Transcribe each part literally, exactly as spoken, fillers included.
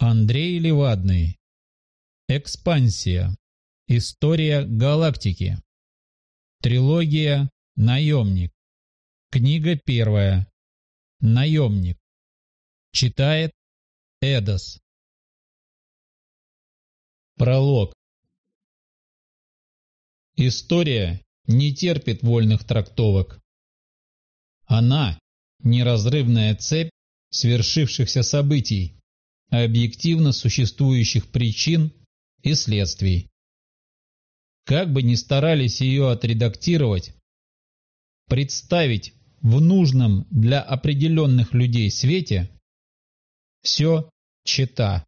Андрей Левадный. Экспансия. История галактики. Трилогия «Наемник». Книга первая. «Наемник». Читает Эдос. Пролог. История не терпит вольных трактовок. Она – неразрывная цепь свершившихся событий, объективно существующих причин и следствий. Как бы ни старались ее отредактировать, представить в нужном для определенных людей свете, все чета.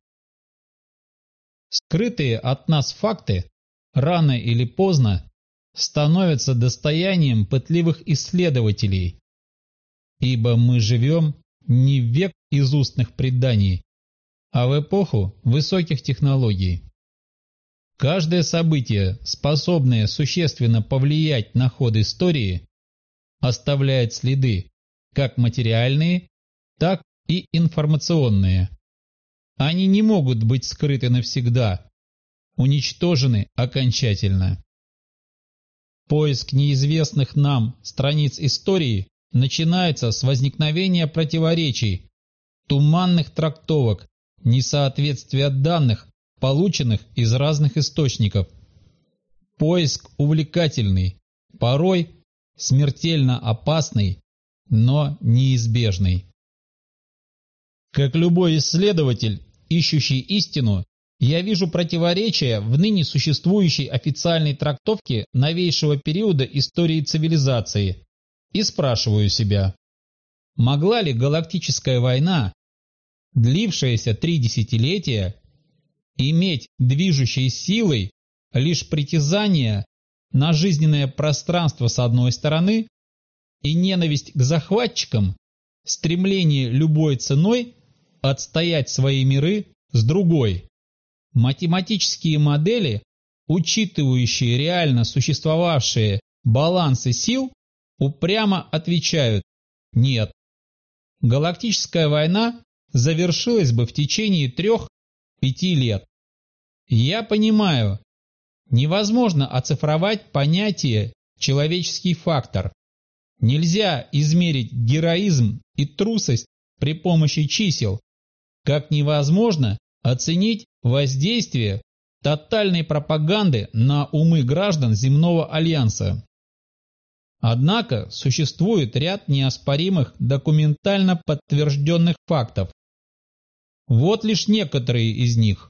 Скрытые от нас факты рано или поздно становятся достоянием пытливых исследователей, ибо мы живем не в век из устных преданий, а в эпоху высоких технологий. Каждое событие, способное существенно повлиять на ход истории, оставляет следы, как материальные, так и информационные. Они не могут быть скрыты навсегда, уничтожены окончательно. Поиск неизвестных нам страниц истории начинается с возникновения противоречий, туманных трактовок, несоответствия данных, полученных из разных источников. Поиск увлекательный, порой смертельно опасный, но неизбежный. Как любой исследователь, ищущий истину, я вижу противоречия в ныне существующей официальной трактовке новейшего периода истории цивилизации и спрашиваю себя, могла ли галактическая война, длившаяся три десятилетия, иметь движущей силой лишь притязание на жизненное пространство с одной стороны и ненависть к захватчикам, стремление любой ценой отстоять свои миры с другой. Математические модели, учитывающие реально существовавшие балансы сил, упрямо отвечают «нет». Галактическая война завершилась бы в течение трех-пяти лет. Я понимаю, невозможно оцифровать понятие «человеческий фактор». Нельзя измерить героизм и трусость при помощи чисел, как невозможно оценить воздействие тотальной пропаганды на умы граждан земного альянса. Однако существует ряд неоспоримых документально подтвержденных фактов. Вот лишь некоторые из них.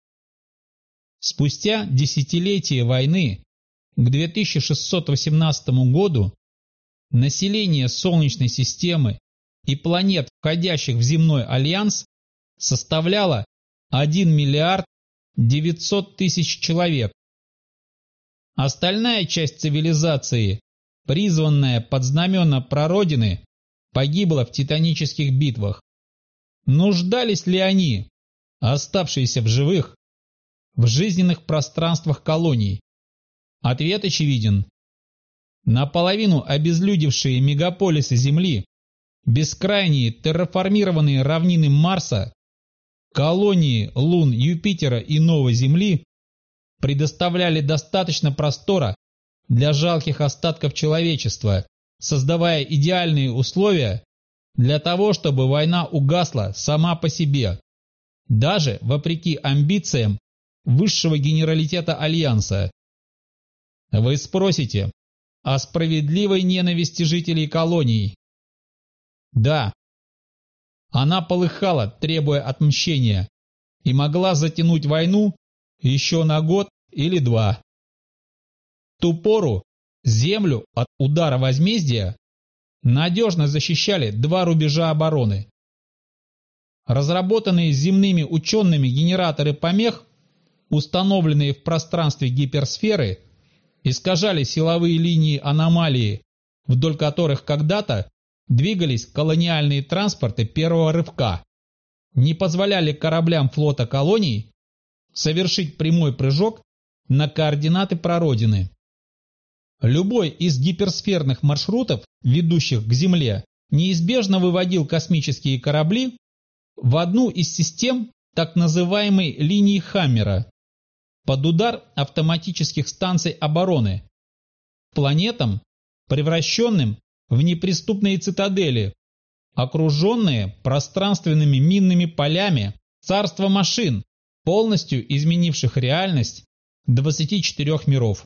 Спустя десятилетия войны, к две тысячи шестьсот восемнадцатому году, население Солнечной системы и планет, входящих в земной альянс, составляло один миллиард девятьсот тысяч человек. Остальная часть цивилизации, призванная под знамена прародины, погибла в титанических битвах. Нуждались ли они, оставшиеся в живых, в жизненных пространствах колоний? Ответ очевиден. Наполовину обезлюдевшие мегаполисы Земли, бескрайние терраформированные равнины Марса, колонии лун Юпитера и Новой Земли предоставляли достаточно простора для жалких остатков человечества, создавая идеальные условия для того, чтобы война угасла сама по себе, даже вопреки амбициям высшего генералитета Альянса. Вы спросите о справедливой ненависти жителей колоний. Да, она полыхала, требуя отмщения, и могла затянуть войну еще на год или два. В ту пору землю от удара возмездия надежно защищали два рубежа обороны. Разработанные земными учеными генераторы помех, установленные в пространстве гиперсферы, искажали силовые линии аномалии, вдоль которых когда-то двигались колониальные транспорты первого рывка, не позволяли кораблям флота колоний совершить прямой прыжок на координаты прародины. Любой из гиперсферных маршрутов, ведущих к Земле, неизбежно выводил космические корабли в одну из систем так называемой линии Хаммера под удар автоматических станций обороны, планетам, превращенным в неприступные цитадели, окруженные пространственными минными полями, царство машин, полностью изменивших реальность двадцати четырёх миров.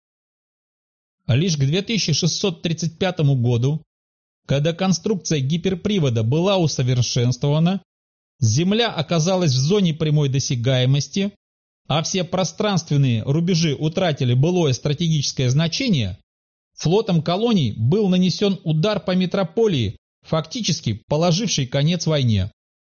Лишь к две тысячи шестьсот тридцать пятому году, когда конструкция гиперпривода была усовершенствована, Земля оказалась в зоне прямой досягаемости, а все пространственные рубежи утратили былое стратегическое значение, флотом колоний был нанесен удар по метрополии, фактически положивший конец войне.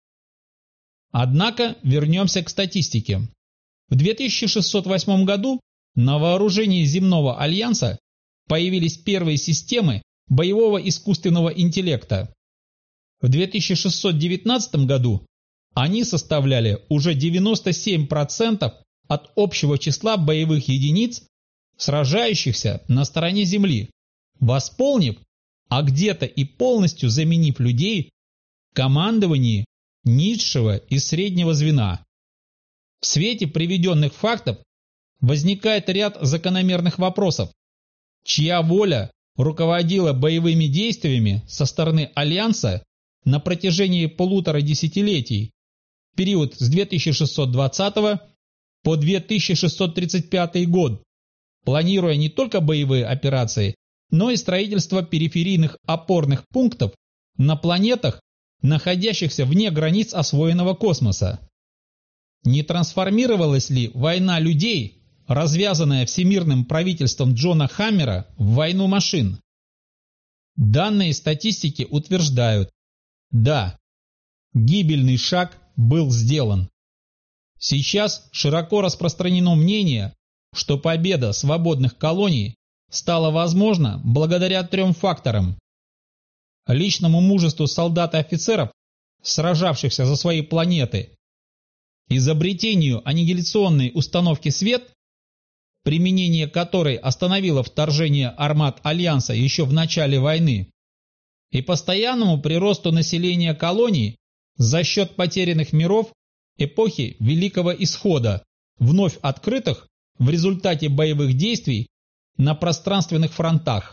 Однако вернемся к статистике. В две тысячи шестьсот восьмом году на вооружении Земного Альянса появились первые системы боевого искусственного интеллекта. В две тысячи шестьсот девятнадцатом году они составляли уже девяносто семь процентов от общего числа боевых единиц, сражающихся на стороне Земли, восполнив, а где-то и полностью заменив людей в командовании низшего и среднего звена. В свете приведенных фактов возникает ряд закономерных вопросов. Чья воля руководила боевыми действиями со стороны Альянса на протяжении полутора десятилетий, период с две тысячи шестьсот двадцатого по две тысячи шестьсот тридцать пятый год, планируя не только боевые операции, но и строительство периферийных опорных пунктов на планетах, находящихся вне границ освоенного космоса. Не трансформировалась ли война людей, развязанная всемирным правительством Джона Хаммера, в войну машин? Данные статистики утверждают: да, гибельный шаг был сделан. Сейчас широко распространено мнение, что победа свободных колоний стала возможна благодаря трем факторам: личному мужеству солдат и офицеров, сражавшихся за свои планеты, изобретению аннигиляционной установки «Свет», применение которой остановило вторжение армад Альянса еще в начале войны, и постоянному приросту населения колоний за счет потерянных миров эпохи Великого Исхода, вновь открытых в результате боевых действий на пространственных фронтах.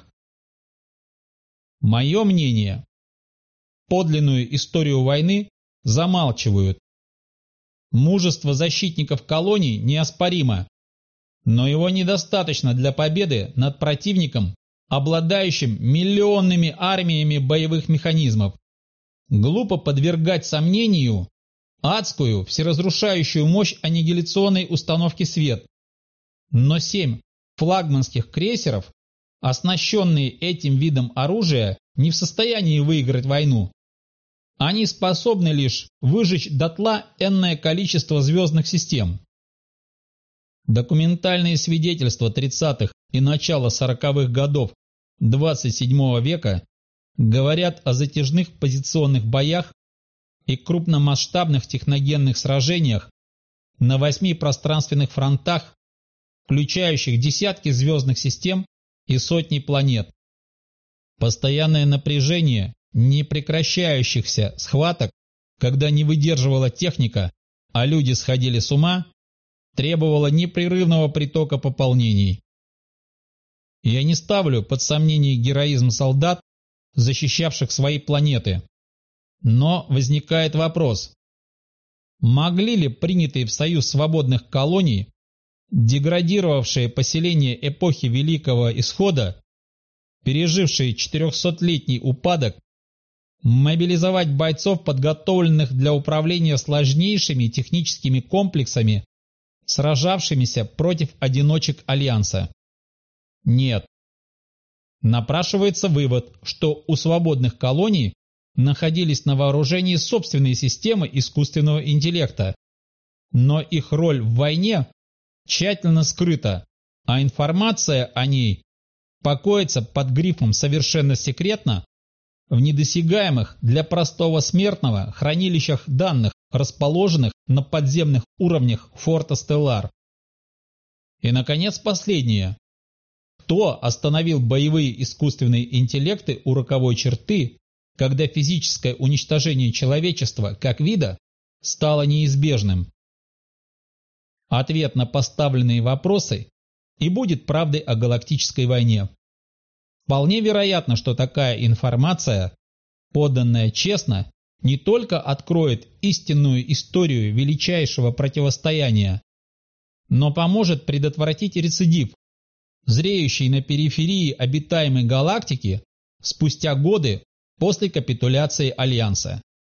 Мое мнение: подлинную историю войны замалчивают. Мужество защитников колоний неоспоримо, но его недостаточно для победы над противником, обладающим миллионными армиями боевых механизмов. Глупо подвергать сомнению адскую всеразрушающую мощь аннигиляционной установки «Свет». Но семь флагманских крейсеров, оснащенные этим видом оружия, не в состоянии выиграть войну. Они способны лишь выжечь дотла энное количество звездных систем. Документальные свидетельства тридцатых и начала сороковых годов двадцать седьмого века говорят о затяжных позиционных боях и крупномасштабных техногенных сражениях на восьми пространственных фронтах, включающих десятки звездных систем и сотни планет. Постоянное напряжение непрекращающихся схваток, когда не выдерживала техника, а люди сходили с ума, требовало непрерывного притока пополнений. Я не ставлю под сомнение героизм солдат, защищавших свои планеты. Но возникает вопрос: могли ли принятые в союз свободных колоний, деградировавшие поселения эпохи Великого Исхода, пережившие четырехсотлетний упадок, мобилизовать бойцов, подготовленных для управления сложнейшими техническими комплексами, сражавшимися против одиночек Альянса? Нет. Напрашивается вывод, что у свободных колоний находились на вооружении собственные системы искусственного интеллекта, но их роль в войне тщательно скрыта, а информация о ней покоится под грифом «совершенно секретно» в недосягаемых для простого смертного хранилищах данных, расположенных на подземных уровнях Форта Стеллар. И, наконец, последнее. Кто остановил боевые искусственные интеллекты у роковой черты, когда физическое уничтожение человечества как вида стало неизбежным? Ответ на поставленные вопросы и будет правдой о галактической войне. Вполне вероятно, что такая информация, поданная честно, не только откроет истинную историю величайшего противостояния, но поможет предотвратить рецидив, зреющий на периферии обитаемой галактики спустя годы после капитуляции Альянса.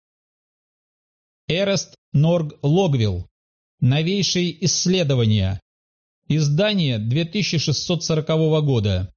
Эрест Норг Логвилл. Новейшие исследования. Издание две тысячи шестьсот сорокового года.